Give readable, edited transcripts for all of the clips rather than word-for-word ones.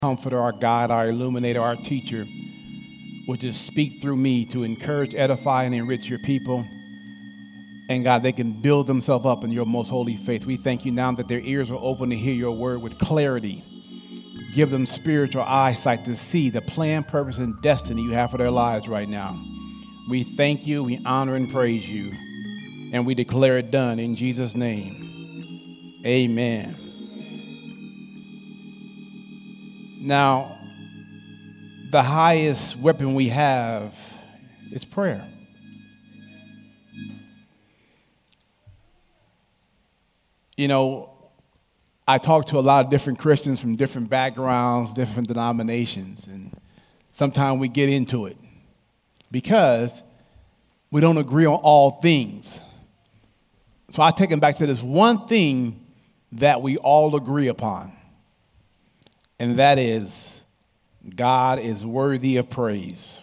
Comforter, our guide, our illuminator, our teacher, will just speak through me to encourage, edify, and enrich your people. And God, they can build themselves up in your most holy faith. We thank you now that their ears are open to hear your word with clarity. Give them spiritual eyesight to see the plan, purpose, and destiny you have for their lives right now. We thank you, we honor and praise you, and we declare it done in Jesus' name. Amen. Now, the highest weapon we have is prayer. You know, I talk to a lot of different Christians from different backgrounds, different denominations, and sometimes we get into it because we don't agree on all things. So I take them back to this one thing that we all agree upon, and that is God is worthy of praise.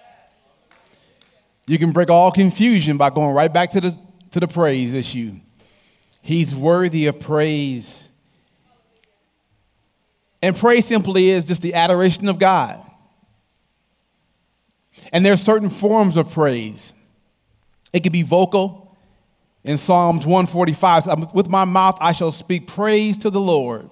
You can break all confusion by going right back to the praise issue. He's worthy of praise. And praise simply is just the adoration of God. And there are certain forms of praise. It can be vocal. In Psalms 145, with my mouth I shall speak praise to the Lord.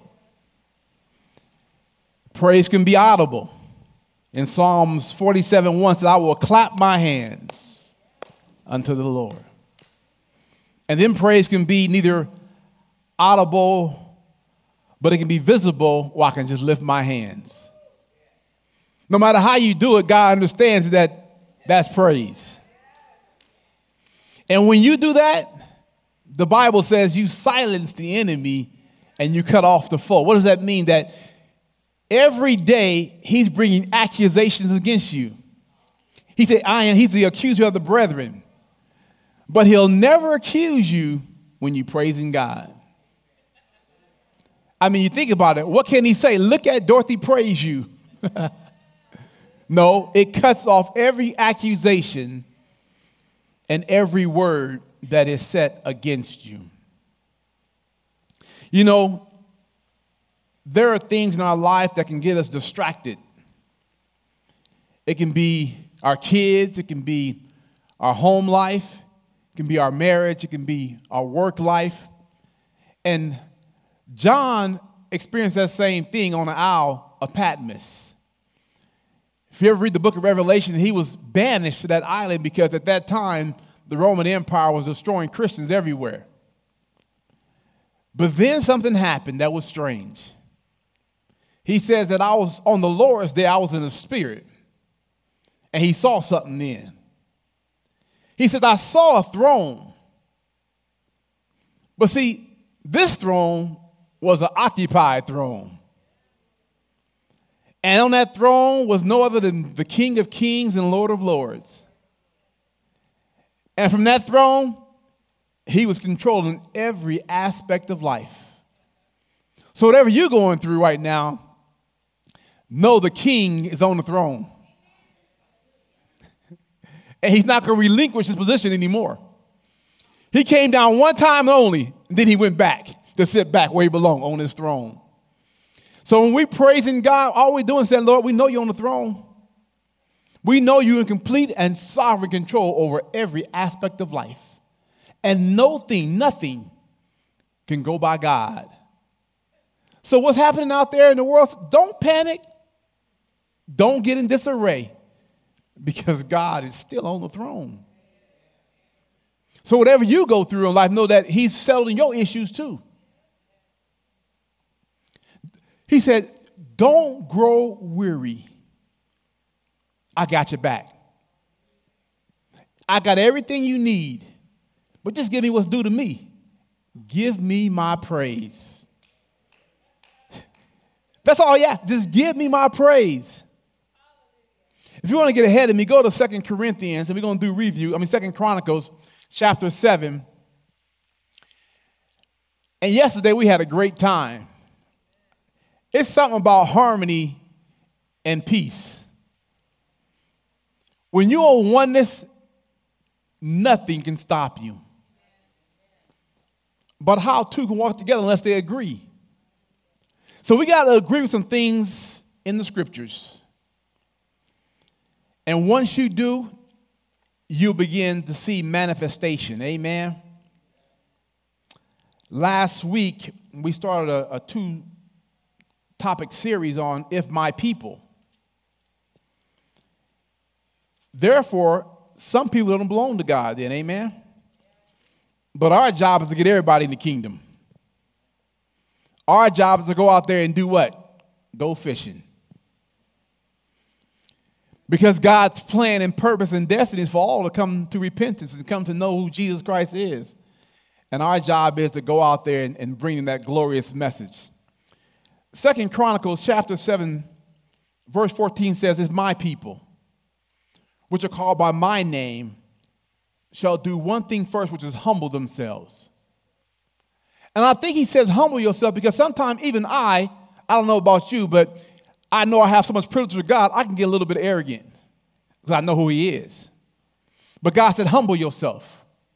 Praise can be audible. In Psalms 47:1 says, I will clap my hands unto the Lord. And then praise can be neither audible, but it can be visible, or I can just lift my hands. No matter how you do it, God understands that that's praise. And when you do that, the Bible says you silence the enemy and you cut off the foe. What does that mean? That every day he's bringing accusations against you. He said, he's the accuser of the brethren. But he'll never accuse you when you're praising God. I mean, you think about it. What can he say? Look at Dorothy praise you. No, it cuts off every accusation and every word that is set against you. You know, there are things in our life that can get us distracted. It can be our kids. It can be our home life. It can be our marriage. It can be our work life. And John experienced that same thing on the Isle of Patmos. If you ever read the book of Revelation, he was banished to that island because at that time, the Roman Empire was destroying Christians everywhere. But then something happened that was strange. He says that I was on the Lord's day, I was in the spirit, and he saw something then. He says, I saw a throne. But see, this throne was an occupied throne. And on that throne was no other than the King of Kings and Lord of Lords. And from that throne, he was controlling every aspect of life. So whatever you're going through right now, know the king is on the throne. And he's not going to relinquish his position anymore. He came down one time only, and then he went back to sit back where he belonged on his throne. So when we're praising God, all we're doing is saying, Lord, we know you're on the throne. We know you're in complete and sovereign control over every aspect of life. And nothing can go by God. So what's happening out there in the world, don't panic. Don't get in disarray because God is still on the throne. So whatever you go through in life, know that he's settling your issues too. He said, don't grow weary. I got your back. I got everything you need, but just give me what's due to me. Give me my praise. That's all, yeah. Just give me my praise. If you want to get ahead of me, go to 2 Corinthians, and we're going to do review. 2 Chronicles, chapter 7. And yesterday we had a great time. It's something about harmony and peace. When you're on oneness, nothing can stop you. But how two can walk together unless they agree? So we got to agree with some things in the scriptures. And once you do, you'll begin to see manifestation. Amen. Last week, we started a two-topic series on If My People. Therefore, some people don't belong to God then, amen? But our job is to get everybody in the kingdom. Our job is to go out there and do what? Go fishing. Because God's plan and purpose and destiny is for all to come to repentance and come to know who Jesus Christ is. And our job is to go out there and bring that glorious message. 2 Chronicles chapter 7, verse 14 says, "If my people, which are called by my name, shall do one thing first, which is humble themselves." And I think he says humble yourself because sometimes even I don't know about you, but I know I have so much privilege with God, I can get a little bit arrogant because I know who he is. But God said, humble yourself.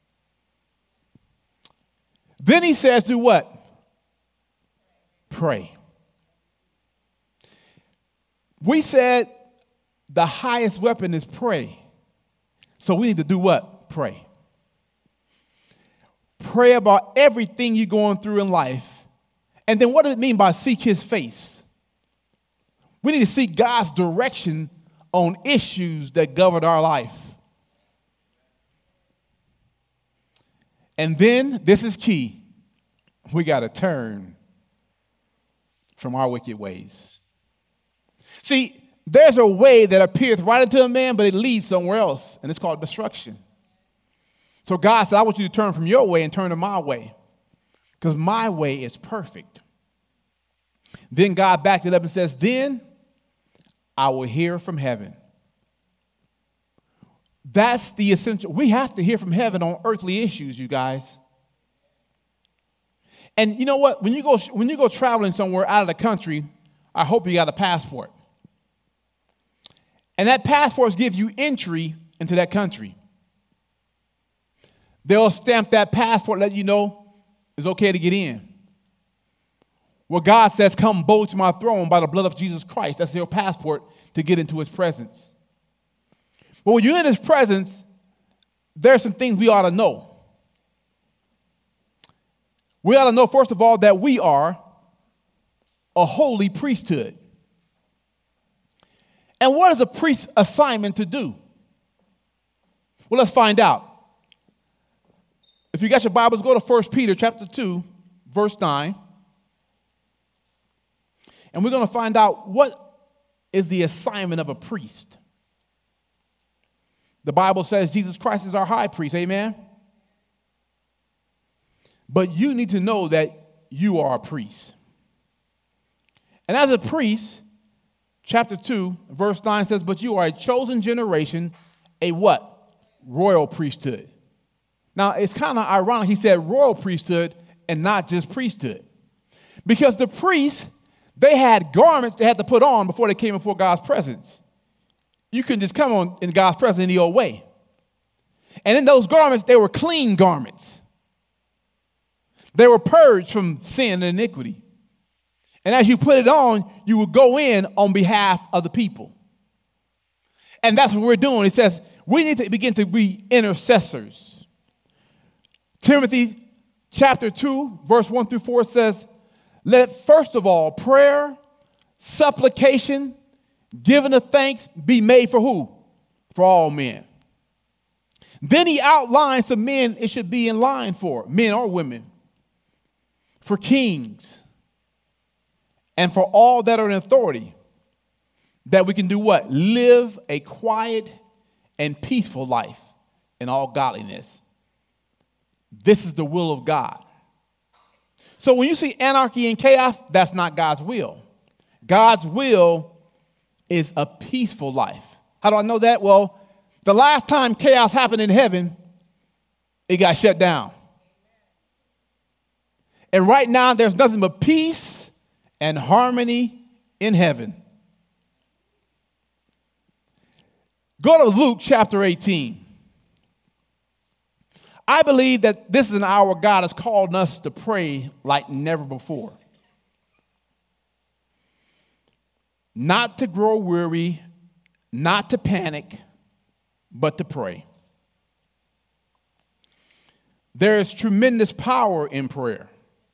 Then he says, do what? Pray. We said the highest weapon is pray. So we need to do what? Pray. Pray about everything you're going through in life. And then what does it mean by seek his face? We need to seek God's direction on issues that govern our life. And then, this is key, we got to turn from our wicked ways. See, there's a way that appeareth right unto a man, but it leads somewhere else, and it's called destruction. So God said, I want you to turn from your way and turn to my way, because my way is perfect. Then God backed it up and says, then I will hear from heaven. That's the essential. We have to hear from heaven on earthly issues, you guys. And you know what? When you go traveling somewhere out of the country, I hope you got a passport. And that passport gives you entry into that country. They'll stamp that passport, let you know it's okay to get in. Well, God says, come bold to my throne by the blood of Jesus Christ. That's your passport to get into his presence. But when you're in his presence, there's some things we ought to know. We ought to know, first of all, that we are a holy priesthood. And what is a priest's assignment to do? Well, let's find out. If you got your Bibles, go to 1 Peter chapter 2, verse 9. And we're going to find out what is the assignment of a priest. The Bible says Jesus Christ is our high priest, amen? But you need to know that you are a priest. And as a priest, chapter 2, verse 9 says, but you are a chosen generation, a what? Royal priesthood. Now, it's kind of ironic he said royal priesthood and not just priesthood. Because the priests, they had garments they had to put on before they came before God's presence. You couldn't just come on in God's presence any old way. And in those garments, they were clean garments. They were purged from sin and iniquity. And as you put it on, you would go in on behalf of the people. And that's what we're doing. It says we need to begin to be intercessors. Timothy chapter 2, verse 1 through 4 says, let first of all prayer, supplication, giving of thanks be made for who? For all men. Then he outlines the men it should be in line for, men or women, for kings, and for all that are in authority, that we can do what? Live a quiet and peaceful life in all godliness. This is the will of God. So when you see anarchy and chaos, that's not God's will. God's will is a peaceful life. How do I know that? Well, the last time chaos happened in heaven, it got shut down. And right now, there's nothing but peace and harmony in heaven. Go to Luke chapter 18. I believe that this is an hour God has called us to pray like never before. not to grow weary, not to panic, but to pray. There is tremendous power in prayer.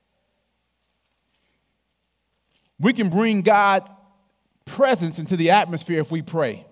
We can bring God's presence into the atmosphere if we pray.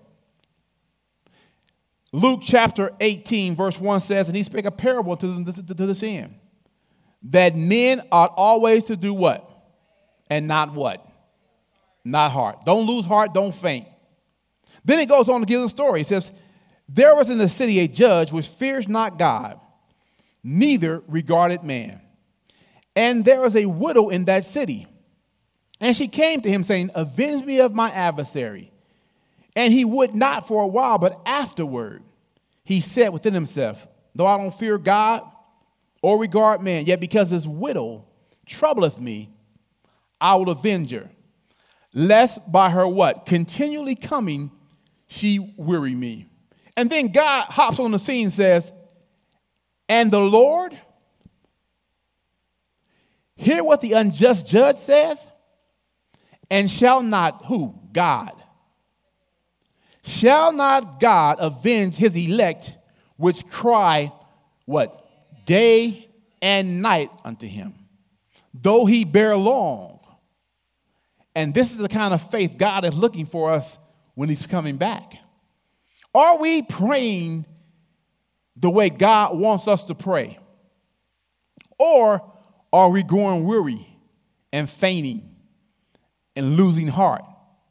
Luke chapter 18, verse 1 says, and he spake a parable to this end, that men ought always to do what? And not what? Not heart. Don't lose heart, don't faint. Then it goes on to give a story. It says, there was in the city a judge which fears not God, neither regarded man. And there was a widow in that city. And she came to him, saying, avenge me of my adversary. And he would not for a while, but afterward he said within himself, though I don't fear God or regard man, yet because this widow troubleth me, I will avenge her, lest by her what? Continually coming, she weary me. And then God hops on the scene and says, and the Lord, hear what the unjust judge saith, and shall not, who? God. Shall not God avenge his elect, which cry, what? Day and night unto him, though he bear long. And this is the kind of faith God is looking for us when he's coming back. Are we praying the way God wants us to pray? Or are we growing weary and fainting and losing heart?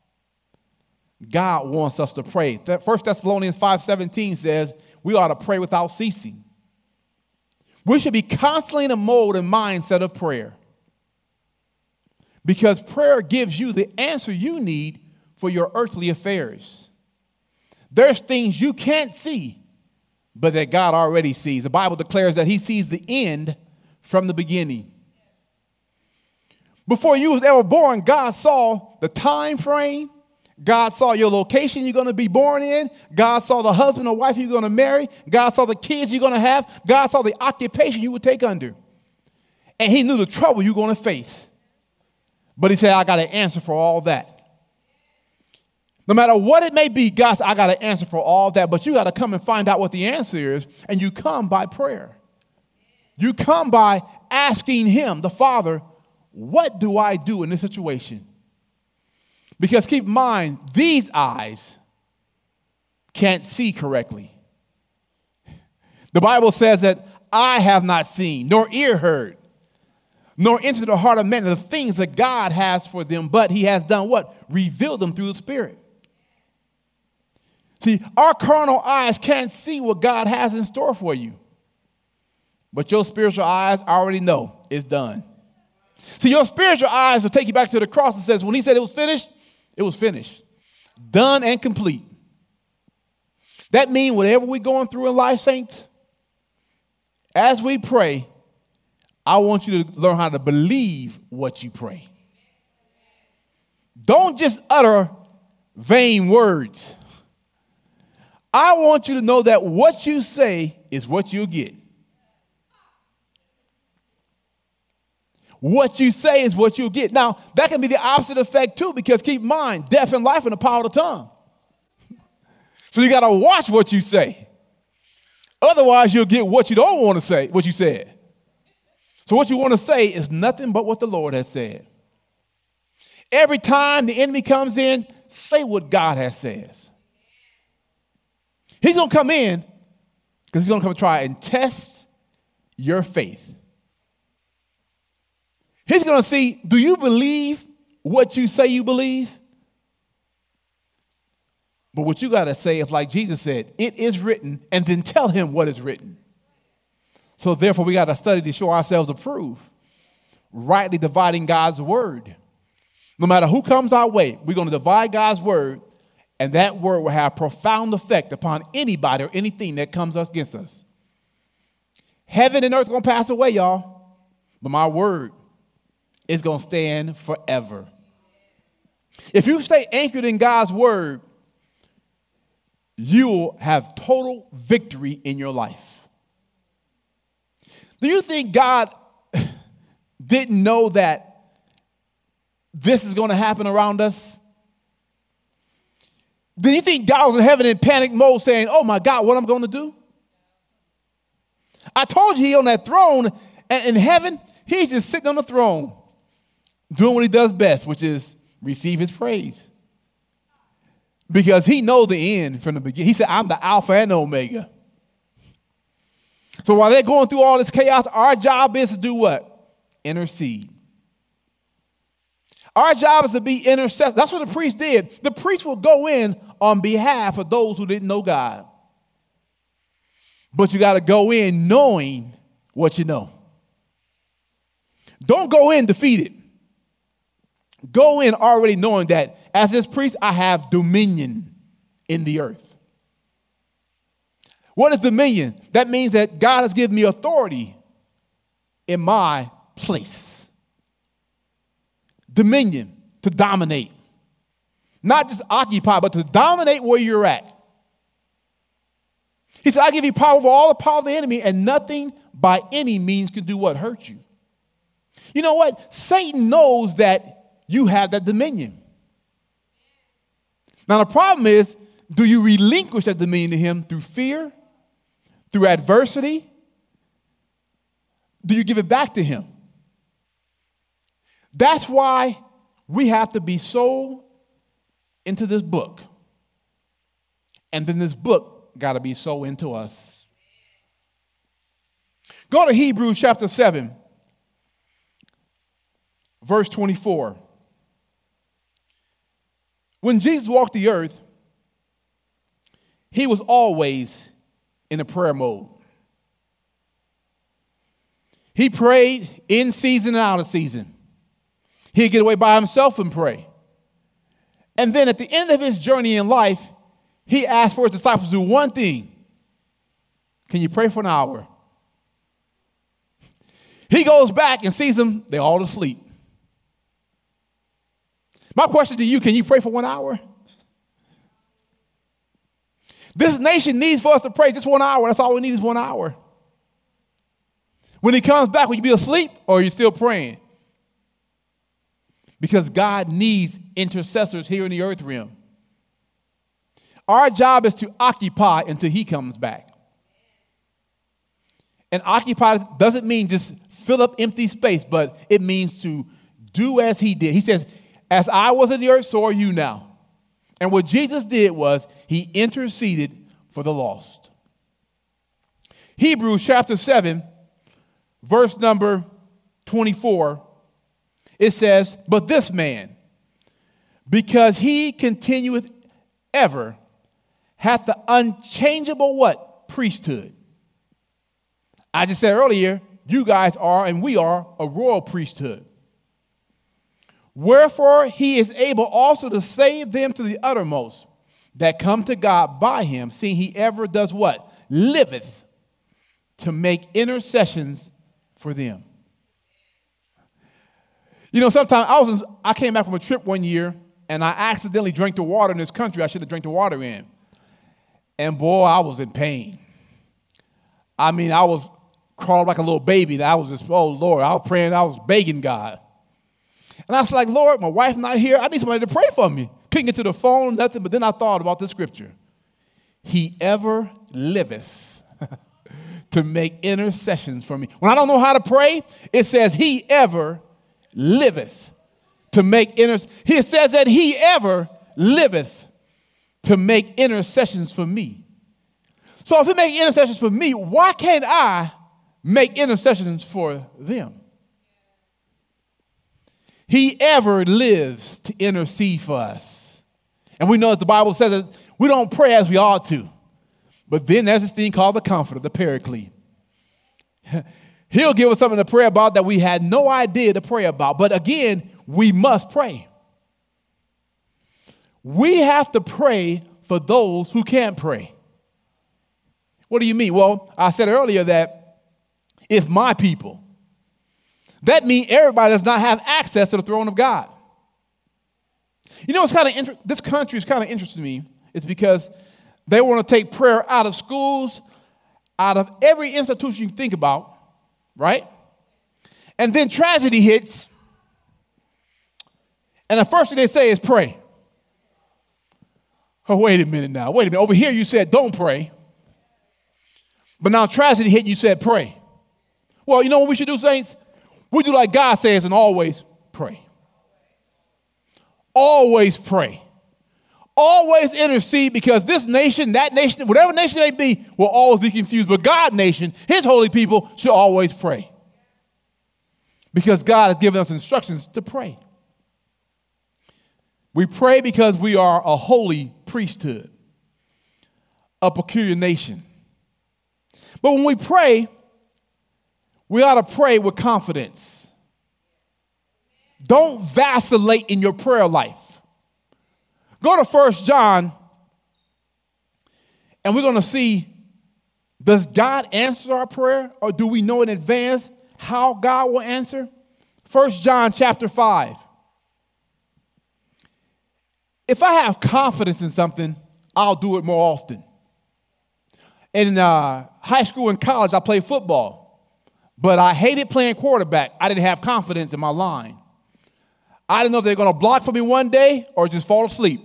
God wants us to pray. 1 Thessalonians 5:17 says we ought to pray without ceasing. We should be constantly in a mode and mindset of prayer, because prayer gives you the answer you need for your earthly affairs. There's things you can't see, but that God already sees. The Bible declares that he sees the end from the beginning. Before you was ever born, God saw the time frame. God saw your location you're going to be born in. God saw the husband or wife you're going to marry. God saw the kids you're going to have. God saw the occupation you would take under. And he knew the trouble you're going to face. But he said, I got an answer for all that. No matter what it may be, God said, I got an answer for all that. But you got to come and find out what the answer is. And you come by prayer. You come by asking him, the Father, what do I do in this situation? Because keep in mind, these eyes can't see correctly. The Bible says that eye have not seen, nor ear heard, nor entered the heart of man the things that God has for them, but he has done what? Revealed them through the Spirit. See, our carnal eyes can't see what God has in store for you. But your spiritual eyes already know it's done. See, your spiritual eyes will take you back to the cross and says, when he said it was finished, it was finished. Done and complete. That means whatever we're going through in life, saints, as we pray, I want you to learn how to believe what you pray. Don't just utter vain words. I want you to know that what you say is what you'll get. What you say is what you'll get. Now, that can be the opposite effect too, because keep in mind, death and life in the power of the tongue. So you got to watch what you say. Otherwise, you'll get what you don't want to say, what you said. So what you want to say is nothing but what the Lord has said. Every time the enemy comes in, say what God has said. He's going to come in because he's going to come try and test your faith. He's going to see, do you believe what you say you believe? But what you got to say is like Jesus said, it is written, and then tell him what is written. So therefore, we got to study to show ourselves approved, rightly dividing God's word. No matter who comes our way, we're going to divide God's word, and that word will have profound effect upon anybody or anything that comes against us. Heaven and earth are going to pass away, y'all, but my word is going to stand forever. If you stay anchored in God's word, you will have total victory in your life. Do you think God didn't know that this is going to happen around us? Do you think God was in heaven in panic mode saying, oh my God, what I'm going to do? I told you he on that throne, and in heaven, he's just sitting on the throne, doing what he does best, which is receive his praise. Because he knows the end from the beginning. He said, I'm the Alpha and the Omega. So while they're going through all this chaos, our job is to do what? Intercede. Our job is to be intercessor. That's what the priest did. The priest will go in on behalf of those who didn't know God. But you got to go in knowing what you know. Don't go in defeated. Go in already knowing that as this priest, I have dominion in the earth. What is dominion? That means that God has given me authority in my place. Dominion, to dominate. Not just occupy, but to dominate where you're at. He said, I give you power over all the power of the enemy, and nothing by any means can do what? Hurt you. You know what? Satan knows that you have that dominion. Now, the problem is, do you relinquish that dominion to him through fear, through adversity? Do you give it back to him? That's why we have to be so into this book. And then this book got to be so into us. Go to Hebrews chapter 7, verse 24. When Jesus walked the earth, he was always in a prayer mode. He prayed in season and out of season. He'd get away by himself and pray. And then at the end of his journey in life, he asked for his disciples to do one thing. Can you pray for an hour? He goes back and sees them, they're all asleep. My question to you, can you pray for 1 hour? This nation needs for us to pray just 1 hour. That's all we need is 1 hour. When he comes back, will you be asleep or are you still praying? Because God needs intercessors here in the earth realm. Our job is to occupy until he comes back. And occupy doesn't mean just fill up empty space, but it means to do as he did. He says, as I was in the earth, so are you now. And what Jesus did was he interceded for the lost. Hebrews chapter 7, verse number 24, it says, but this man, because he continueth ever, hath the unchangeable what? Priesthood. I just said earlier, you guys are and we are a royal priesthood. Wherefore he is able also to save them to the uttermost that come to God by him, seeing he ever does what? Liveth to make intercessions for them. You know, sometimes I came back from a trip one year and I accidentally drank the water in this country I should have drank the water in. And boy, I was in pain. I mean, I was crawling like a little baby. And I was just, oh Lord, I was praying, I was begging God. And I was like, Lord, my wife's not here. I need somebody to pray for me. Couldn't get to the phone, nothing. But then I thought about this scripture. He ever liveth to make intercessions for me. When I don't know how to pray, it says he ever liveth to make intercessions. It says that he ever liveth to make intercessions for me. So if he makes intercessions for me, why can't I make intercessions for them? He ever lives to intercede for us. And we know that the Bible says that we don't pray as we ought to. But then there's this thing called the Comforter, the Paraclete. He'll give us something to pray about that we had no idea to pray about. But again, we must pray. We have to pray for those who can't pray. What do you mean? Well, I said earlier that if my people, that means everybody does not have access to the throne of God. You know, this country is kind of interesting to me. It's because they want to take prayer out of schools, out of every institution you think about, right? And then tragedy hits, and the first thing they say is pray. Oh, wait a minute now. Wait a minute. Over here you said don't pray. But now tragedy hit and you said pray. Well, you know what we should do, saints? We do like God says and always pray. Always pray. Always intercede, because this nation, that nation, whatever nation it may be, will always be confused. But God's nation, his holy people, should always pray. Because God has given us instructions to pray. We pray because we are a holy priesthood, a peculiar nation. But when we pray, we ought to pray with confidence. Don't vacillate in your prayer life. Go to 1 John, and we're going to see, does God answer our prayer, or do we know in advance how God will answer? 1 John chapter 5. If I have confidence in something, I'll do it more often. In high school and college, I played football, but I hated playing quarterback. I didn't have confidence in my line. I didn't know if they were going to block for me one day or just fall asleep.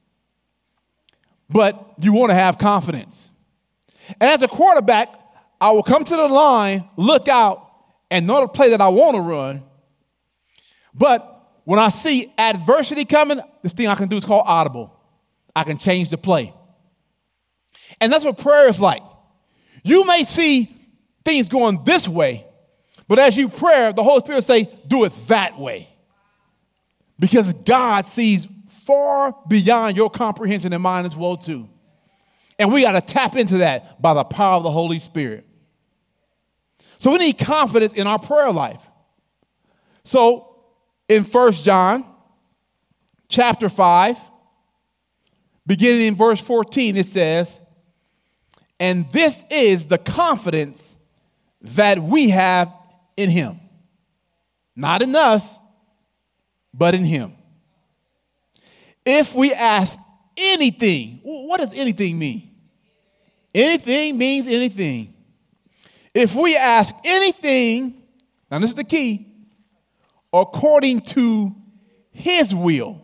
But you want to have confidence. And as a quarterback, I will come to the line, look out, and know the play that I want to run. But when I see adversity coming, this thing I can do is called audible. I can change the play. And that's what prayer is like. You may see things going this way, but as you pray, the Holy Spirit say, do it that way. Because God sees far beyond your comprehension and mine as well too. And we got to tap into that by the power of the Holy Spirit. So we need confidence in our prayer life. So in 1 John chapter 5, beginning in verse 14, it says, and this is the confidence that we have in him. Not in us, but in him. If we ask anything, what does anything mean? Anything means anything. If we ask anything, now this is the key, according to his will.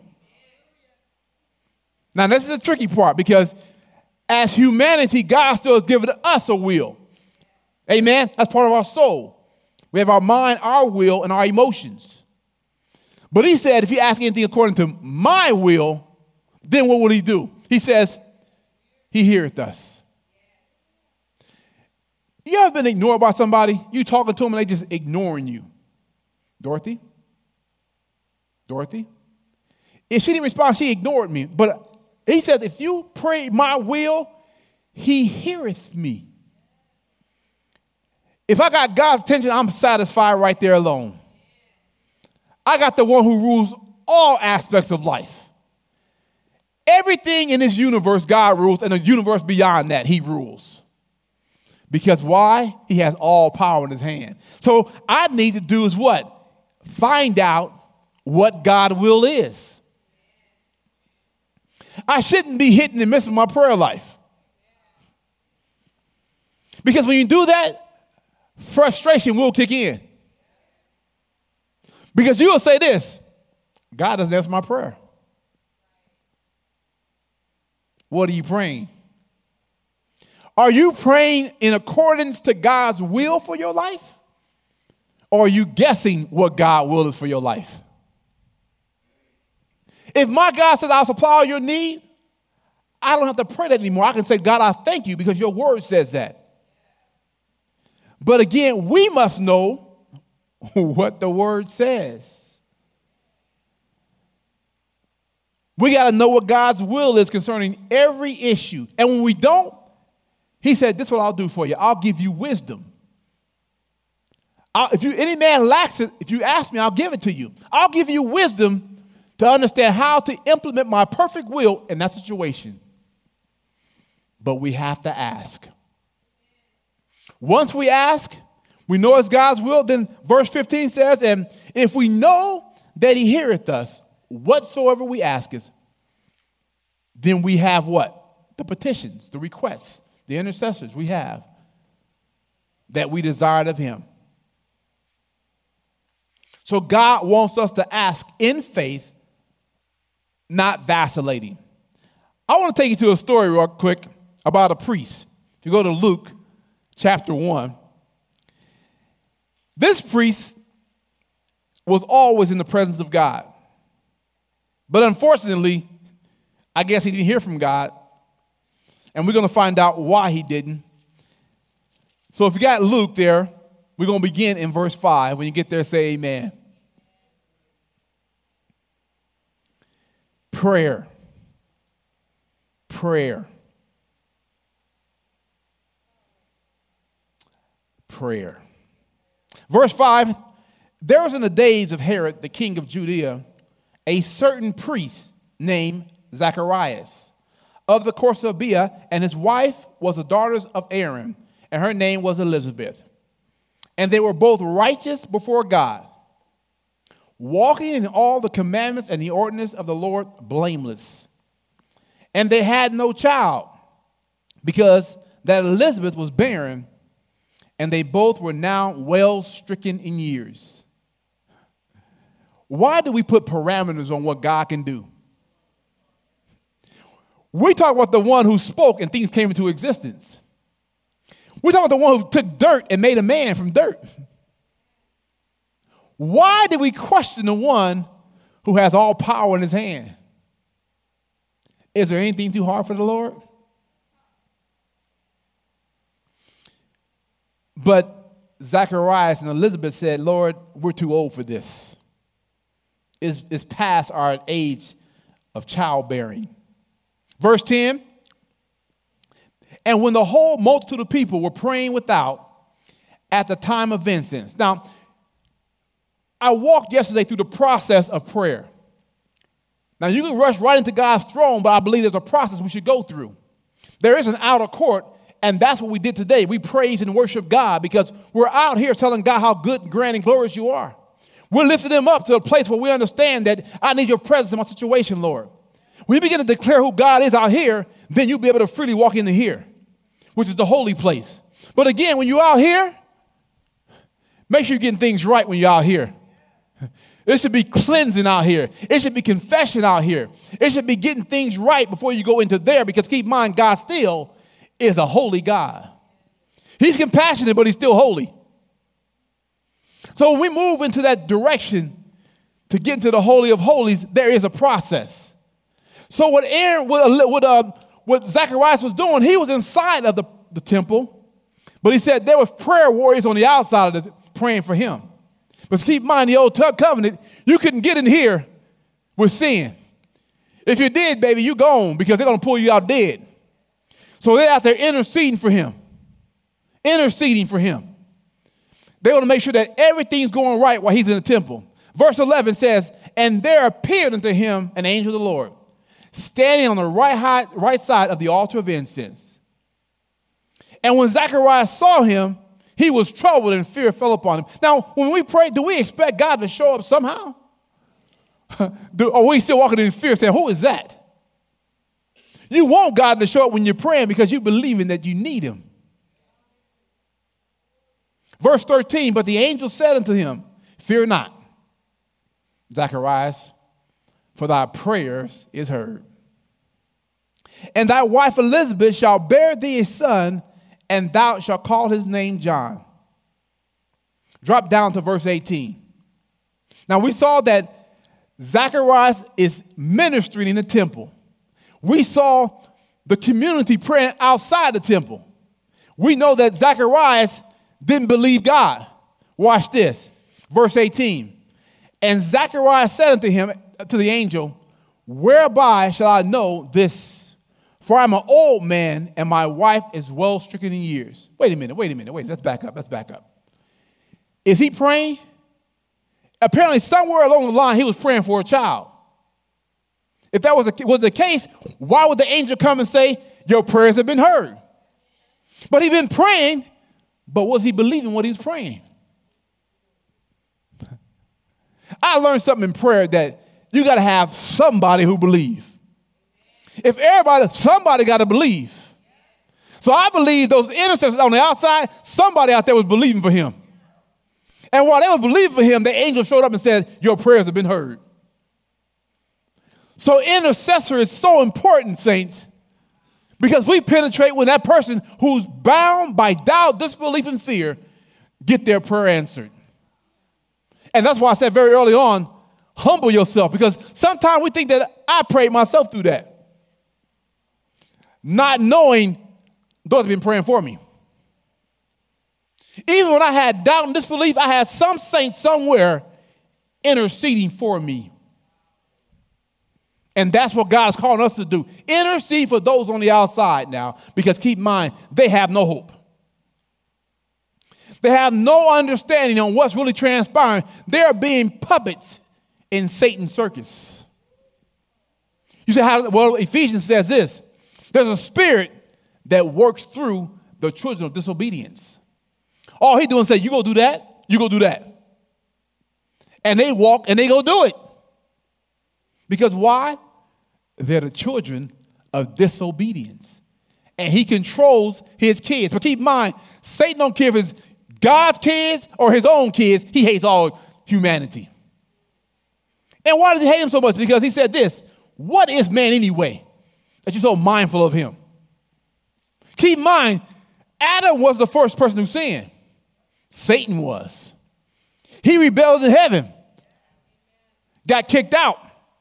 Now this is the tricky part, because as humanity, God still has given us a will. Amen? That's part of our soul. We have our mind, our will, and our emotions. But he said, if you ask anything according to my will, then what will he do? He says, he heareth us. You ever been ignored by somebody? You talking to them and they just ignoring you. Dorothy? If she didn't respond, she ignored me. But he says, if you pray my will, he heareth me. If I got God's attention, I'm satisfied right there alone. I got the one who rules all aspects of life. Everything in this universe, God rules, and the universe beyond that, he rules. Because why? He has all power in his hand. So I need to do is what? Find out what God's will is. I shouldn't be hitting and missing my prayer life. Because when you do that, frustration will kick in. Because you will say this, God doesn't answer my prayer. What are you praying? Are you praying in accordance to God's will for your life? Or are you guessing what God's will is for your life? If my God says I'll supply all your need, I don't have to pray that anymore. I can say, God, I thank you because your word says that. But again, we must know what the word says. We got to know what God's will is concerning every issue. And when we don't, he said, this is what I'll do for you. I'll give you wisdom. If any man lacks it, if you ask me, I'll give it to you. I'll give you wisdom to understand how to implement my perfect will in that situation. But we have to ask. Once we ask, we know it's God's will, then verse 15 says, and if we know that he heareth us, whatsoever we ask us, then we have what? The petitions, the requests, the intercessors we have that we desired of him. So God wants us to ask in faith, not vacillating. I want to take you to a story real quick about a priest. If you go to Luke chapter 1, this priest was always in the presence of God. But unfortunately, I guess he didn't hear from God. And we're going to find out why he didn't. So if you got Luke there, we're going to begin in verse 5. When you get there, say amen. Prayer. Prayer. Prayer. Verse 5, there was in the days of Herod, the king of Judea, a certain priest named Zacharias of the course of Abia, and his wife was the daughter of Aaron, and her name was Elizabeth. And they were both righteous before God, walking in all the commandments and the ordinance of the Lord blameless. And they had no child, because that Elizabeth was barren, and they both were now well stricken in years. Why do we put parameters on what God can do? We talk about the one who spoke and things came into existence. We talk about the one who took dirt and made a man from dirt. Why do we question the one who has all power in his hand? Is there anything too hard for the Lord? But Zacharias and Elizabeth said, Lord, we're too old for this. It's past our age of childbearing. Verse 10, and when the whole multitude of people were praying without at the time of incense. Now, I walked yesterday through the process of prayer. Now, you can rush right into God's throne, but I believe there's a process we should go through. There is an outer court, and that's what we did today. We praise and worship God because we're out here telling God how good, grand, and glorious you are. We're lifting them up to a place where we understand that I need your presence in my situation, Lord. When you begin to declare who God is out here, then you'll be able to freely walk into here, which is the holy place. But again, when you're out here, make sure you're getting things right when you're out here. It should be cleansing out here. It should be confession out here. It should be getting things right before you go into there, because keep in mind, God still is a holy God. He's compassionate, but he's still holy. So when we move into that direction to get into the Holy of Holies, there is a process. So what Zacharias was doing, he was inside of the temple, but he said there was prayer warriors on the outside of it praying for him. But keep in mind, the old covenant, you couldn't get in here with sin. If you did, baby, you gone, because they're going to pull you out dead. So they're out there interceding for him. Interceding for him. They want to make sure that everything's going right while he's in the temple. Verse 11 says, and there appeared unto him an angel of the Lord, standing on the right side of the altar of incense. And when Zacharias saw him, he was troubled and fear fell upon him. Now, when we pray, do we expect God to show up somehow? Or we still walking in fear saying, who is that? You want God to show up when you're praying because you believe in that you need him. Verse 13, but the angel said unto him, fear not, Zacharias, for thy prayers is heard. And thy wife Elizabeth shall bear thee a son, and thou shalt call his name John. Drop down to verse 18. Now we saw that Zacharias is ministering in the temple. We saw the community praying outside the temple. We know that Zacharias didn't believe God. Watch this. Verse 18. And Zacharias said unto him, to the angel, whereby shall I know this? For I'm an old man, and my wife is well stricken in years. Wait a minute. Let's back up. Is he praying? Apparently, somewhere along the line, he was praying for a child. If that was the case, why would the angel come and say, your prayers have been heard? But he'd been praying, but was he believing what he was praying? I learned something in prayer that you got to have somebody who believes. If somebody got to believe. So I believe those intercessors on the outside, somebody out there was believing for him. And while they were believing for him, the angel showed up and said, your prayers have been heard. So intercessor is so important, saints, because we penetrate when that person who's bound by doubt, disbelief, and fear get their prayer answered. And that's why I said very early on, humble yourself, because sometimes we think that I prayed myself through that, not knowing those have been praying for me. Even when I had doubt and disbelief, I had some saint somewhere interceding for me. And that's what God is calling us to do. Intercede for those on the outside now, because keep in mind, they have no hope. They have no understanding on what's really transpiring. They're being puppets in Satan's circus. You say, how? Well, Ephesians says this. There's a spirit that works through the children of disobedience. All he doing is say, you go do that, you go do that. And they walk and they go do it. Because why? They're the children of disobedience. And he controls his kids. But keep in mind, Satan don't care if it's God's kids or his own kids. He hates all humanity. And why does he hate him so much? Because he said this, what is man anyway that you're so mindful of him? Keep in mind, Adam was the first person who sinned. Satan was. He rebelled in heaven, got kicked out.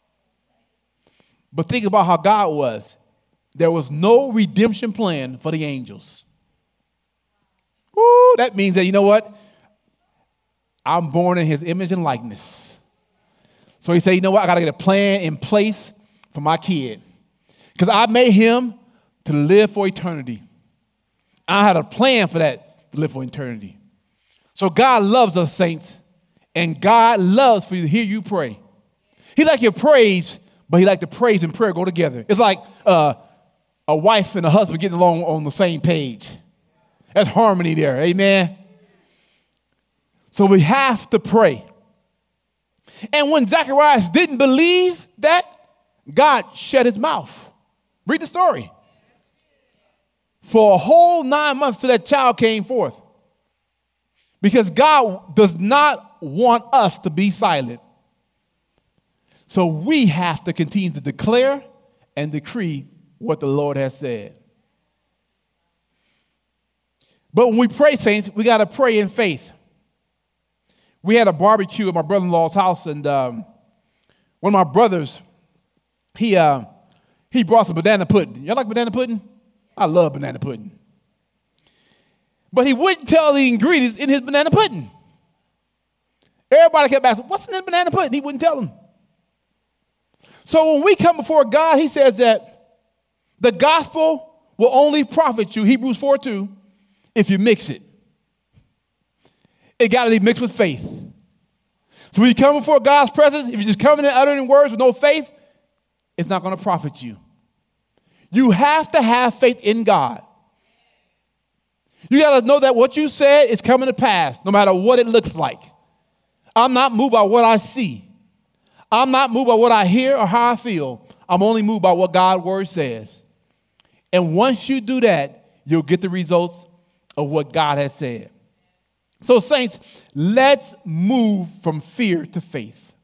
But think about how God was. There was no redemption plan for the angels. Woo, that means that, you know what? I'm born in his image and likeness. So he said, you know what? I got to get a plan in place for my kid. Because I made him to live for eternity. I had a plan for that, to live for eternity. So God loves us, saints. And God loves for you to hear you pray. He likes your praise, but he likes the praise and prayer go together. It's like a wife and a husband getting along on the same page. That's harmony there. Amen. So we have to pray. And when Zacharias didn't believe that, God shut his mouth. Read the story. For a whole 9 months till that child came forth. Because God does not want us to be silent. So we have to continue to declare and decree what the Lord has said. But when we pray, saints, we got to pray in faith. We had a barbecue at my brother-in-law's house, and one of my brothers, he brought some banana pudding. Y'all like banana pudding? I love banana pudding. But he wouldn't tell the ingredients in his banana pudding. Everybody kept asking, what's in this banana pudding? He wouldn't tell them. So when we come before God, he says that the gospel will only profit you, Hebrews 4:2, if you mix it. It got to be mixed with faith. So when you come before God's presence, if you're just coming and uttering words with no faith, it's not going to profit you. You have to have faith in God. You got to know that what you said is coming to pass, no matter what it looks like. I'm not moved by what I see. I'm not moved by what I hear or how I feel. I'm only moved by what God's word says. And once you do that, you'll get the results of what God has said. So, saints, let's move from fear to faith.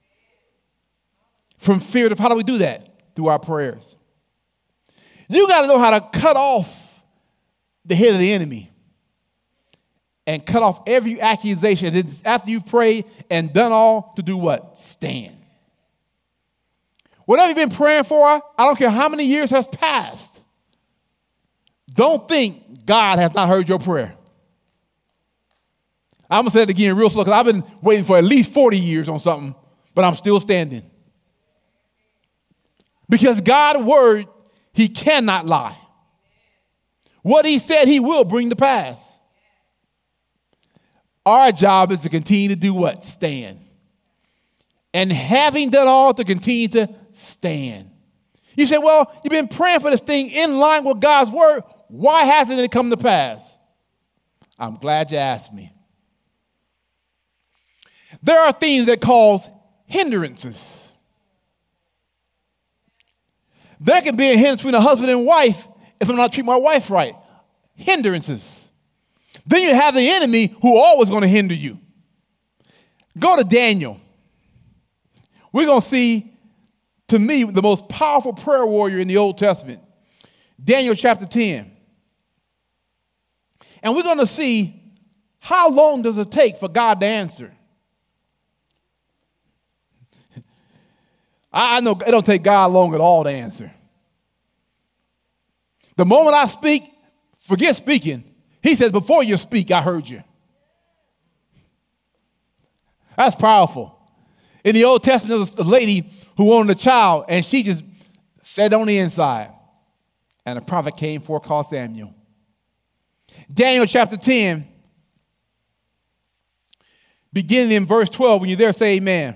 From fear to, how do we do that? Through our prayers. You got to know how to cut off the head of the enemy and cut off every accusation. And after you've prayed and done all, to do what? Stand. Whatever you've been praying for, I don't care how many years has passed. Don't think God has not heard your prayer. I'm going to say it again real slow because I've been waiting for at least 40 years on something, but I'm still standing. Because God's word, he cannot lie. What he said, he will bring to pass. Our job is to continue to do what? Stand. And having done all, to continue to stand. You say, well, you've been praying for this thing in line with God's word. Why hasn't it come to pass? I'm glad you asked me. There are things that cause hindrances. There can be a hindrance between a husband and wife if I'm not treating my wife right. Hindrances. Then you have the enemy who always going to hinder you. Go to Daniel. We're going to see to me, the most powerful prayer warrior in the Old Testament, Daniel chapter 10. And we're going to see how long does it take for God to answer. I know it don't take God long at all to answer. The moment I speak, forget speaking. He says, before you speak, I heard you. That's powerful. In the Old Testament, there was a lady who wanted a child, and she just sat on the inside. And a prophet came forth called Samuel. Daniel chapter 10, beginning in verse 12. When you're there, say amen.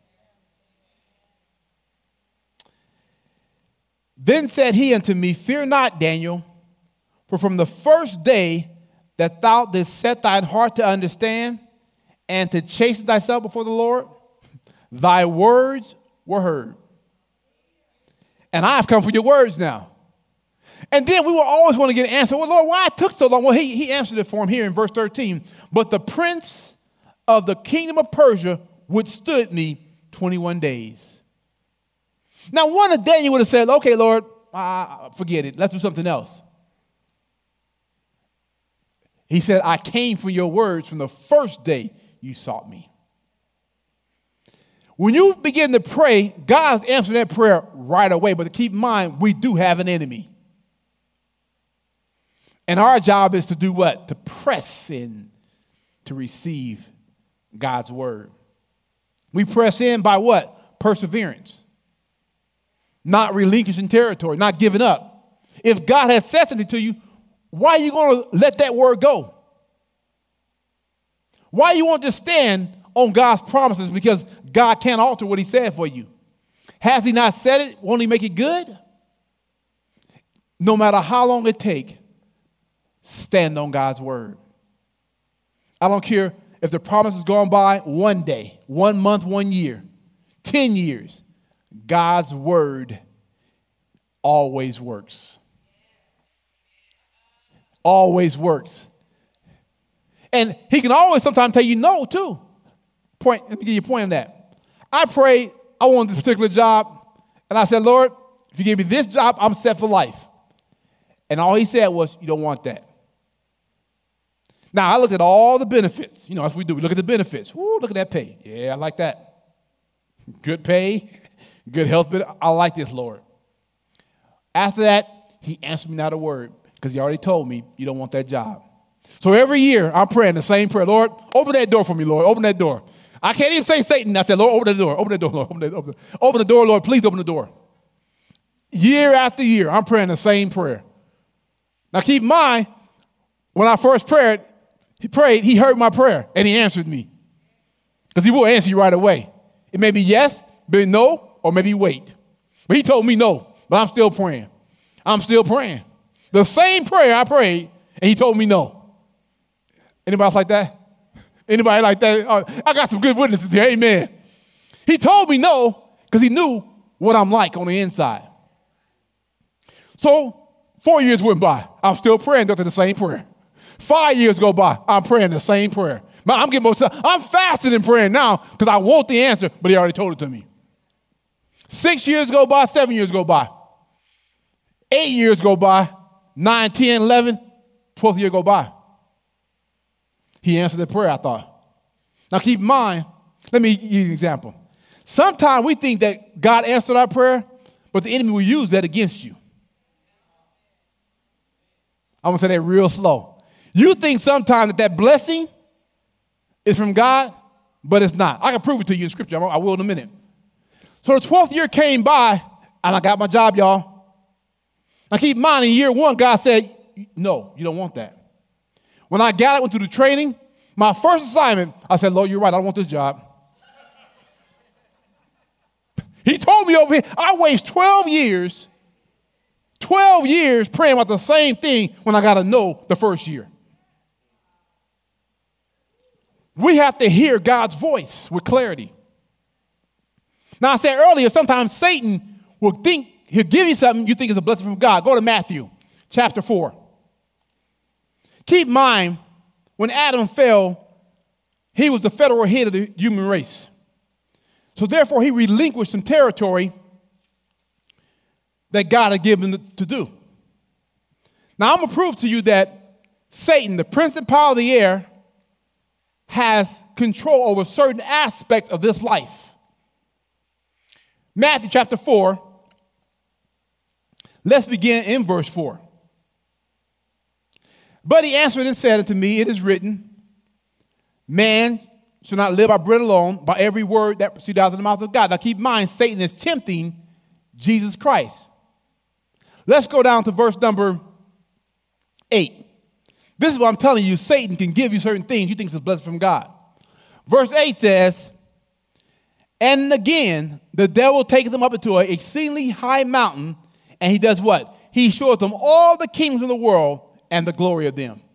Then said he unto me, fear not, Daniel, for from the first day that thou didst set thine heart to understand and to chasten thyself before the Lord, thy words were heard. And I have come for your words now. And then we will always want to get an answer. Well, Lord, why it took so long? Well, he answered it for him here in verse 13. But the prince of the kingdom of Persia withstood me 21 days. Now, one of Daniel would have said, okay, Lord, forget it. Let's do something else. He said, I came for your words from the first day you sought me. When you begin to pray, God's answering that prayer right away. But keep in mind, we do have an enemy. And our job is to do what? To press in to receive God's word. We press in by what? Perseverance. Not relinquishing territory, not giving up. If God has said something to you, why are you going to let that word go? Why you want to stand on God's promises? Because God can't alter what he said for you. Has he not said it? Won't he make it good? No matter how long it takes, stand on God's word. I don't care if the promise has gone by 1 day, 1 month, 1 year, 10 years. God's word always works. Always works. And he can always sometimes tell you no, too. Let me give you a point on that. I prayed, I wanted this particular job, and I said, Lord, if you give me this job, I'm set for life. And all he said was, you don't want that. Now, I looked at all the benefits. You know, as we do. We look at the benefits. Woo, look at that pay. Yeah, I like that. Good pay, good health benefit. I like this, Lord. After that, he answered me not a word because he already told me you don't want that job. So every year, I'm praying the same prayer. Lord, open that door for me, Lord. Open that door. I can't even say Satan. I said, Lord, open the door. Open the door, Lord. Open the door, Lord. Please open the door. Year after year, I'm praying the same prayer. Now, keep in mind, when I first prayed, he heard my prayer, and he answered me. Because he will answer you right away. It may be yes, maybe no, or maybe wait. But he told me no, but I'm still praying. I'm still praying. The same prayer I prayed, and he told me no. Anybody else like that? Anybody like that? I got some good witnesses here. Amen. He told me no because he knew what I'm like on the inside. So 4 years went by. I'm still praying the same prayer. 5 years go by. I'm praying the same prayer. I'm fasting and praying now because I want the answer, but he already told it to me. 6 years go by. 7 years go by. 8 years go by. 9, 10, 11, 12th year go by. He answered the prayer, I thought. Now keep in mind, let me give you an example. Sometimes we think that God answered our prayer, but the enemy will use that against you. I'm going to say that real slow. You think sometimes that blessing is from God, but it's not. I can prove it to you in Scripture. I will in a minute. So the 12th year came by, and I got my job, y'all. Now keep in mind, in year 1, God said, no, you don't want that. When I got it, went through the training, my first assignment, I said, Lord, you're right, I don't want this job. He told me over here, I wasted 12 years praying about the same thing when I got a no the first year. We have to hear God's voice with clarity. Now, I said earlier, sometimes Satan will think, he'll give you something you think is a blessing from God. Go to Matthew chapter 4. Keep in mind, when Adam fell, he was the federal head of the human race. So therefore, he relinquished some territory that God had given him to do. Now, I'm going to prove to you that Satan, the prince and power of the air, has control over certain aspects of this life. Matthew chapter 4, let's begin in verse 4. But he answered and said unto me, it is written, man shall not live by bread alone, by every word that proceeds out of the mouth of God. Now keep in mind, Satan is tempting Jesus Christ. Let's go down to verse number 8. This is what I'm telling you. Satan can give you certain things you think is a blessing from God. Verse 8 says, and again, the devil taketh them up into an exceedingly high mountain, and he does what? He showeth them all the kingdoms of the world and the glory of them.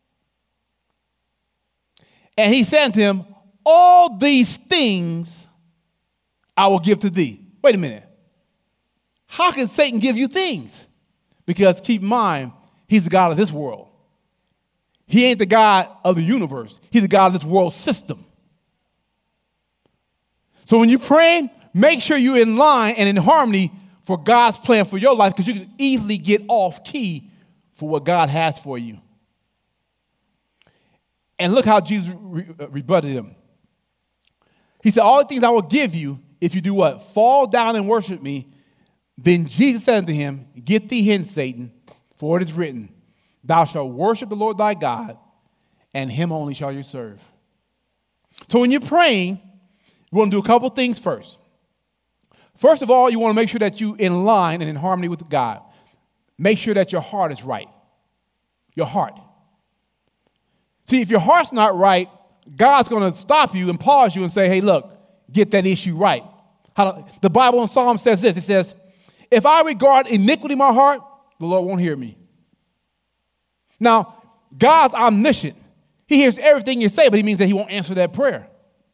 And he said to him, all these things I will give to thee. Wait a minute. How can Satan give you things? Because keep in mind, he's the God of this world. He ain't the God of the universe. He's the God of this world system. So when you're praying, make sure you're in line and in harmony for God's plan for your life, because you can easily get off key for what God has for you. And look how Jesus rebutted him. He said, all the things I will give you if you do what? Fall down and worship me. Then Jesus said unto him, get thee hence, Satan, for it is written, thou shalt worship the Lord thy God, and him only shall you serve. So when you're praying, you want to do a couple things first. First of all, you want to make sure that you're in line and in harmony with God. Make sure that your heart is right. Your heart. See, if your heart's not right, God's going to stop you and pause you and say, hey, look, get that issue right. The Bible in Psalm says this. It says, if I regard iniquity in my heart, the Lord won't hear me. Now, God's omniscient. He hears everything you say, but he means that he won't answer that prayer.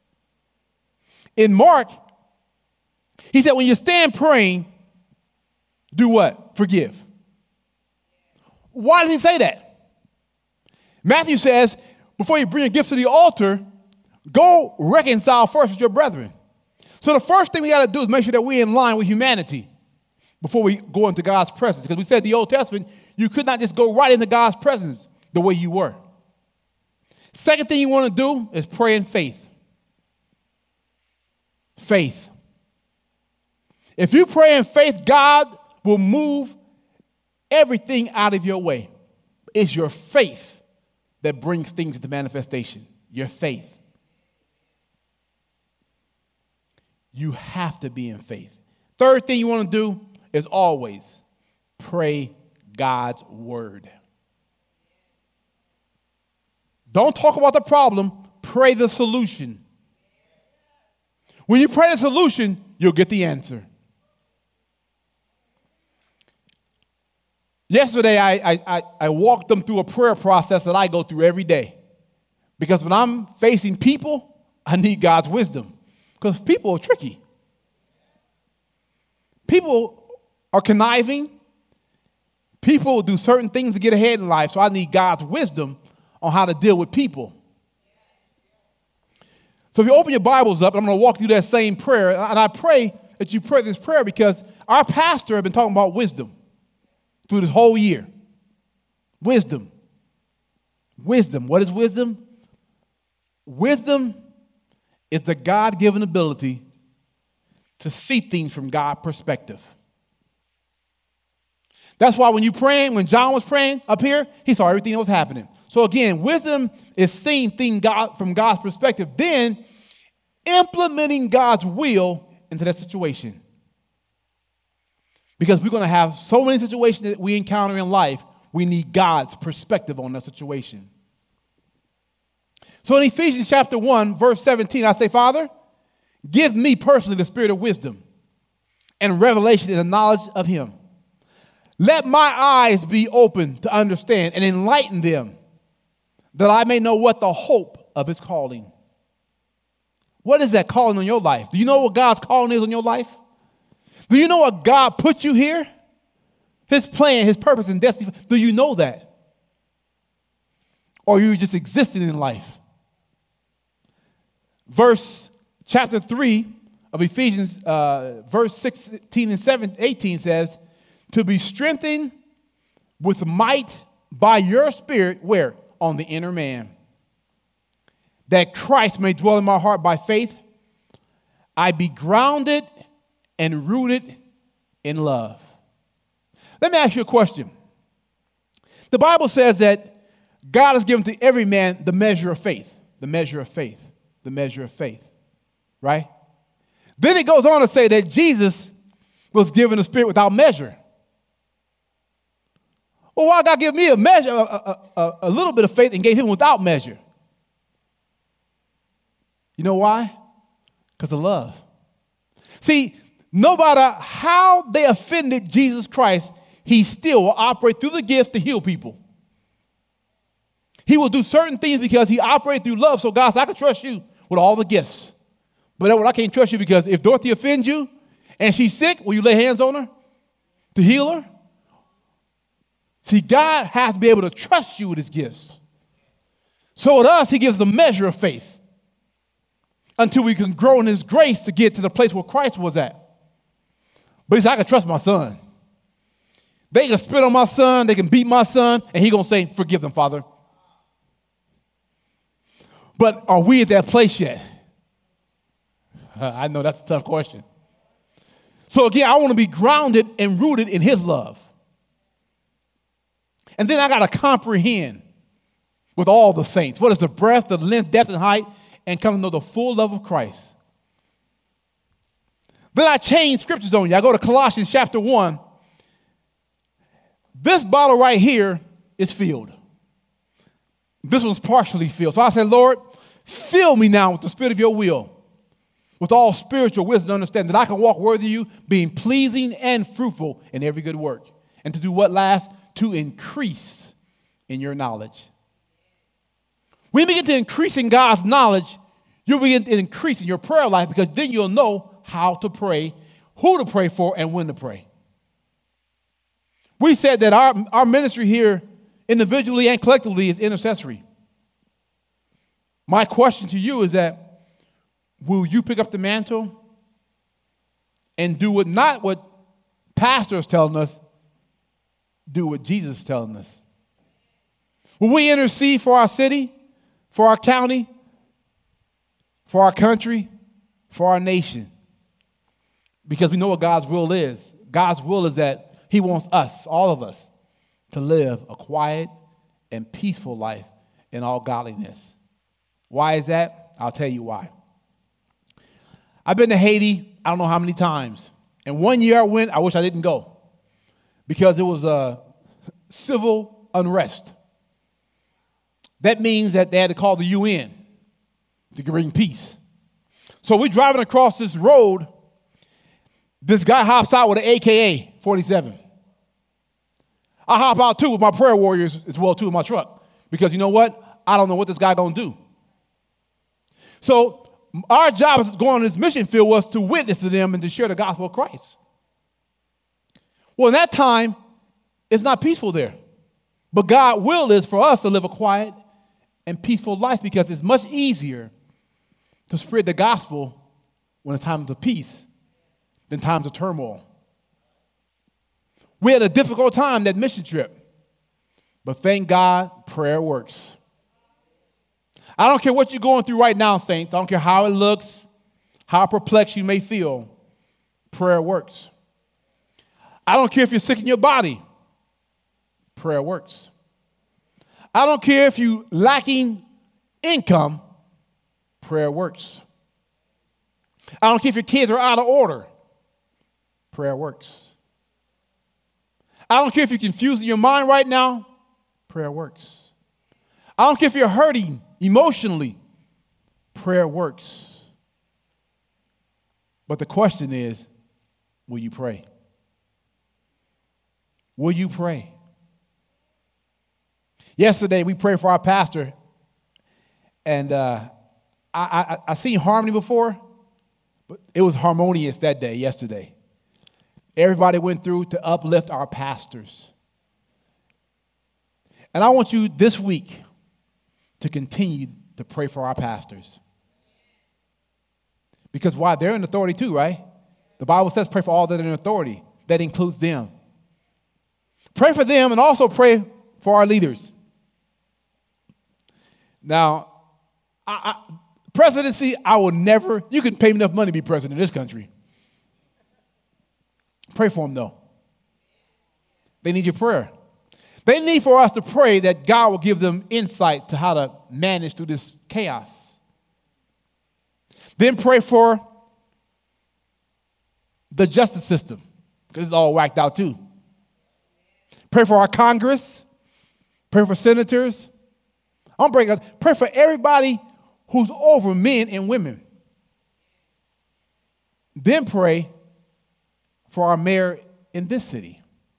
In Mark, he said, when you stand praying, do what? Forgive. Why does he say that? Matthew says, before you bring a gift to the altar, go reconcile first with your brethren. So the first thing we got to do is make sure that we're in line with humanity before we go into God's presence. Because we said in the Old Testament, you could not just go right into God's presence the way you were. Second thing you want to do is pray in faith. Faith. If you pray in faith, God will move everything out of your way. It's your faith that brings things into manifestation. Your faith. You have to be in faith. Third thing you want to do is always pray God's word. Don't talk about the problem, pray the solution. When you pray the solution, you'll get the answer. Yesterday, I walked them through a prayer process that I go through every day. Because when I'm facing people, I need God's wisdom. Because people are tricky. People are conniving. People do certain things to get ahead in life. So I need God's wisdom on how to deal with people. So if you open your Bibles up, I'm going to walk through that same prayer. And I pray that you pray this prayer because our pastor has been talking about wisdom through this whole year. Wisdom. Wisdom. What is wisdom? Wisdom is the God-given ability to see things from God's perspective. That's why when when John was praying up here, he saw everything that was happening. So again, wisdom is seeing things from God's perspective, then implementing God's will into that situation. Because we're going to have so many situations that we encounter in life, we need God's perspective on that situation. So in Ephesians chapter 1, verse 17, I say, Father, give me personally the spirit of wisdom and revelation in the knowledge of him. Let my eyes be open to understand and enlighten them, that I may know what the hope of his calling. What is that calling on your life? Do you know what God's calling is on your life? Do you know what God put you here? His plan, his purpose, and destiny. Do you know that? Or are you just existing in life? Chapter 3 of Ephesians, verse 16 and 18 says, to be strengthened with might by your Spirit, where? On the inner man, that Christ may dwell in my heart by faith, I be grounded and rooted in love. Let me ask you a question. The Bible says that God has given to every man the measure of faith, the measure of faith, the measure of faith, right? Then it goes on to say that Jesus was given the Spirit without measure. Well, why God give me a measure, a little bit of faith, and gave him without measure? You know why? Because of love. See, no matter how they offended Jesus Christ, he still will operate through the gift to heal people. He will do certain things because he operates through love. So God said, I can trust you with all the gifts. But I can't trust you because if Dorothy offends you and she's sick, will you lay hands on her to heal her? See, God has to be able to trust you with his gifts. So with us, he gives a measure of faith until we can grow in his grace to get to the place where Christ was at. But he said, I can trust my son. They can spit on my son, they can beat my son, and he's going to say, forgive them, Father. But are we at that place yet? I know that's a tough question. So again, I want to be grounded and rooted in his love. And then I got to comprehend with all the saints what is the breadth, the length, depth, and height, and come to know the full love of Christ. Then I change scriptures on you. I go to Colossians chapter 1. This bottle right here is filled. This one's partially filled. So I said, Lord, fill me now with the spirit of your will, with all spiritual wisdom and understanding, that I can walk worthy of you, being pleasing and fruitful in every good work. And to do what last? To increase in your knowledge. When you begin to increase in God's knowledge, you'll begin to increase in your prayer life, because then you'll know how to pray, who to pray for, and when to pray. We said that our ministry here, individually and collectively, is intercessory. My question to you is that, will you pick up the mantle and do what, not what pastor is telling us, do what Jesus is telling us? Will we intercede for our city, for our county, for our country, for our nation? Because we know what God's will is. God's will is that he wants us, all of us, to live a quiet and peaceful life in all godliness. Why is that? I'll tell you why. I've been to Haiti, I don't know how many times. And one year I went, I wish I didn't go, because it was a civil unrest. That means that they had to call the UN to bring peace. So we're driving across this road. This guy hops out with an AK-47. I hop out too with my prayer warriors as well too in my truck, because you know what? I don't know what this guy gonna do. So our job as going on this mission field was to witness to them and to share the gospel of Christ. Well, in that time, it's not peaceful there. But God's will is for us to live a quiet and peaceful life, because it's much easier to spread the gospel when it's times of peace than times of turmoil. We had a difficult time that mission trip, but thank God, prayer works. I don't care what you're going through right now, saints. I don't care how it looks, how perplexed you may feel. Prayer works. I don't care if you're sick in your body. Prayer works. I don't care if you're lacking income. Prayer works. I don't care if your kids are out of order. Prayer works. I don't care if you're confused in your mind right now. Prayer works. I don't care if you're hurting emotionally. Prayer works. But the question is, will you pray? Will you pray? Yesterday, we prayed for our pastor, and I seen harmony before, but it was harmonious that day, yesterday. Everybody went through to uplift our pastors. And I want you this week to continue to pray for our pastors. Because why? They're in authority too, right? The Bible says pray for all that are in authority. That includes them. Pray for them and also pray for our leaders. Now, presidency, I will never, you can pay me enough money to be president of this country. Pray for them, though. They need your prayer. They need for us to pray that God will give them insight to how to manage through this chaos. Then pray for the justice system, because it's all whacked out too. Pray for our Congress. Pray for senators. Pray for everybody who's over men and women. Then pray for our mayor in this city.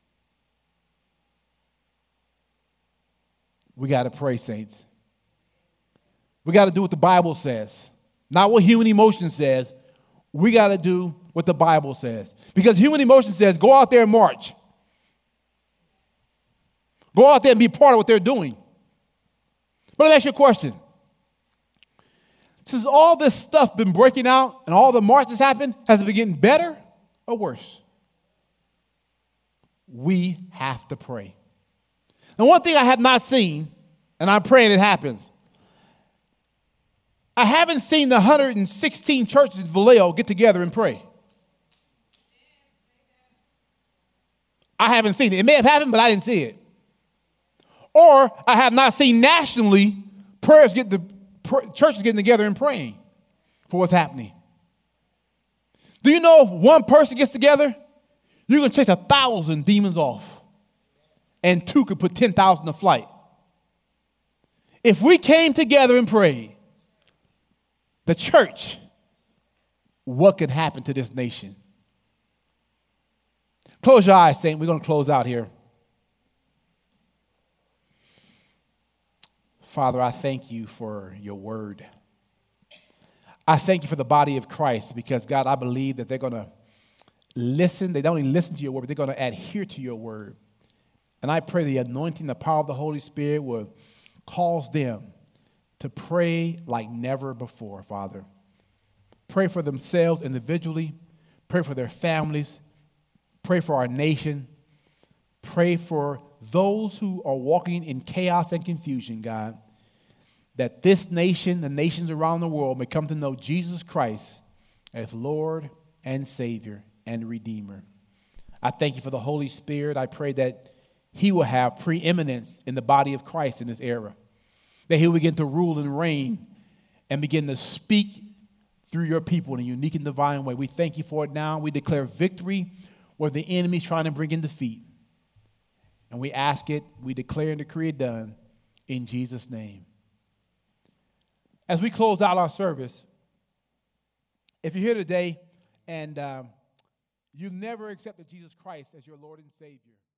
We got to pray, saints. We got to do what the Bible says, not what human emotion says. We got to do what the Bible says. Because human emotion says, go out there and march. Go out there and be part of what they're doing. But let me ask you a question. Since all this stuff been breaking out and all the marches happened, has it been getting better or worse? We have to pray. Now, one thing I have not seen, and I'm praying it happens, I haven't seen the 116 churches in Vallejo get together and pray. I haven't seen it. It may have happened, but I didn't see it. Or I have not seen nationally churches getting together and praying for what's happening. Do you know if one person gets together, you can chase 1,000 demons off, and 2 could put 10,000 to flight. If we came together and prayed, the church, what could happen to this nation? Close your eyes, Saint. We're going to close out here. Father, I thank you for your word. I thank you for the body of Christ because, God, I believe that they're going to listen. They don't only listen to your word, but they're going to adhere to your word. And I pray the anointing, the power of the Holy Spirit will cause them to pray like never before, Father. Pray for themselves individually. Pray for their families. Pray for our nation. Pray for those who are walking in chaos and confusion, God, that this nation, the nations around the world, may come to know Jesus Christ as Lord and Savior and Redeemer. I thank you for the Holy Spirit. I pray that he will have preeminence in the body of Christ in this era, that he will begin to rule and reign and begin to speak through your people in a unique and divine way. We thank you for it now. We declare victory where the enemy is trying to bring in defeat. And we ask it, we declare and decree it done in Jesus' name. As we close out our service, if you're here today and you've never accepted Jesus Christ as your Lord and Savior,